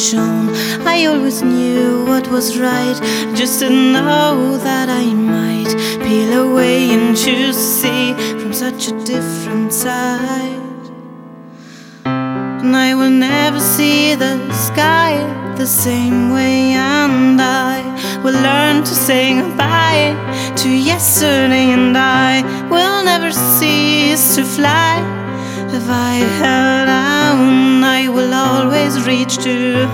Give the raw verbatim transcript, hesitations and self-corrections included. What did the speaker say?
shone. I always knew what was right, just to know that I might peel away and choose to see from such a different side. And I will never see the sky the same way, and I will learn to say goodbye to yesterday, and I will never cease to fly. If I held on, I will always reach to